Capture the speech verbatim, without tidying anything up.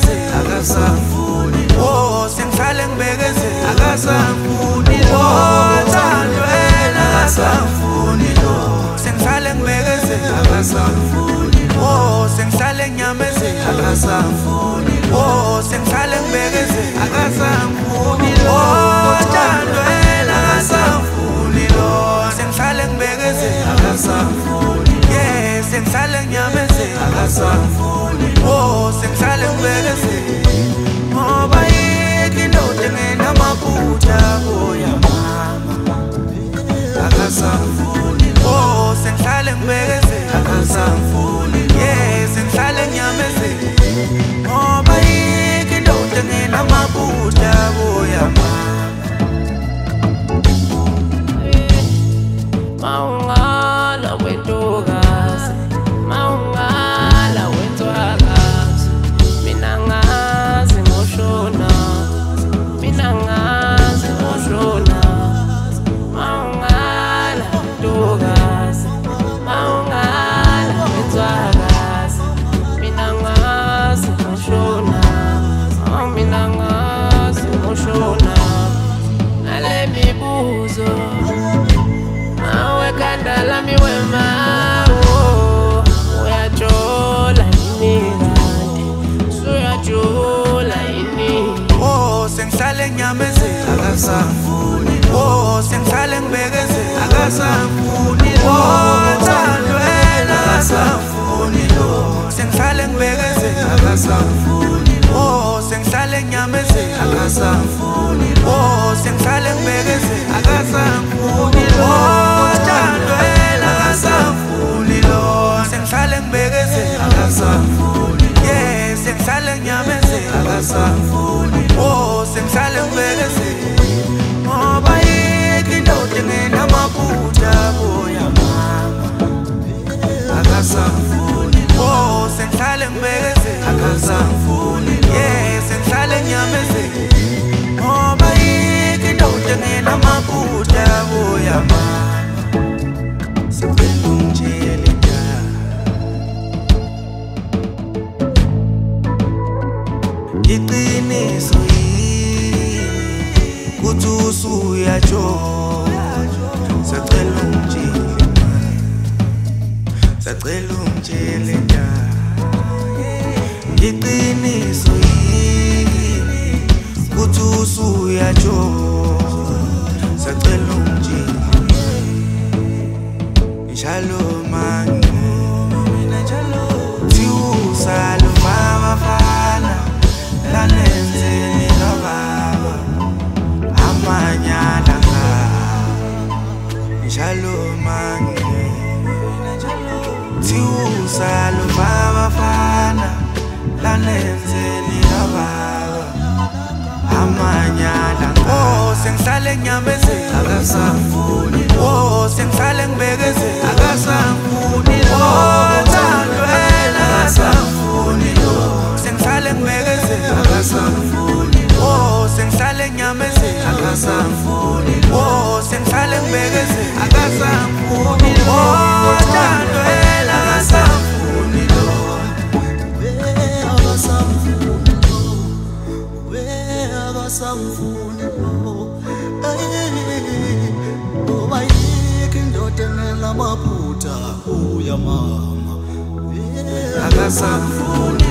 ngimemeze akasafuni oh sengihlale ngibekeze akasafuni lo thandwena akasafuni lo sengihlale ngibekeze akasafuni oh sengihlale nyameze akasafuni oh sengihlale ngibekeze akasafuni lo thandwena akasafuni lo sengihlale ngibekeze akasafuni yeah sengihlale nyameze akasafuni oh sengihlale ngibekeze ngoba yiki ndoda engenamaphutha boya mama akasafuni oh sengihlale ngibekeze akasafuni yeah sengihlale nyameze ngoba yiki ndoda engenamaphutha boya mama Maungala wentokazi maungala wentwakazi mina ngazi ngoshona mina ngazi ngoshona maungala wentokazi maungala wentwakazi mina ngazi ngoshona oh mina ngazi ngoshona nale mibuzo kandala mi wema oh uyajola ini kanti suyajola ini oh sengihlale nyameze akasafuni oh sengihlale ngibekeze akasafuni oh thandwena akasafuni lo sengihlale ngibekeze akasafuni oh sengihlale nyameze akasafuni oh sengihlale ngibekeze akasafuni lo yeah sengihlale nyameze akasafuni oh sengihlale ngibekeze ngoba yiki ndoda engenamaphutha boya mama akasafuni oh sengihlale ngibekeze akasafuni yeah sengihlale nyameze ngoba yiki ndoda engenamaphutha boya mama iqiniso yini kuthi usuyajola sacela ungitshele sacela ungitshele iqiniso yini kuthi usuyajola sacela ungitshele njalo manje mina njalo thiusalo bafana lanenzeni kababa amanyala ngabo njalo manje thiusalo bafana lanenzeni kababa amanyala oh sengihlale nyameze akasafuni oh sengihlale ngibekeze akasafuni oh thandwena akasafuni sengihlale ngibekeze akasafuni oh sengihlale nyameze akasafuni oh sengihlale ngibekeze akasafuni oh thandwena akasafuni lo akasafuni we akasafuni lo ngoba yiki ndoda engenamaphutha uya mama akasafuni